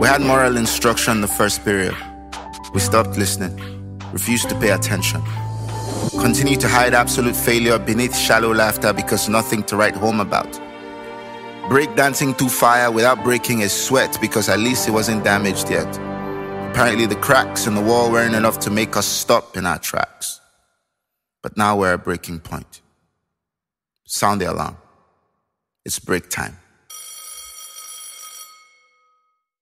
We had moral instruction the first period. We stopped listening, refused to pay attention. Continue to hide absolute failure beneath shallow laughter because nothing to write home about. Breakdancing through fire without breaking a sweat because at least it wasn't damaged yet. Apparently the cracks in the wall weren't enough to make us stop in our tracks. But now we're at breaking point. Sound the alarm. It's break time.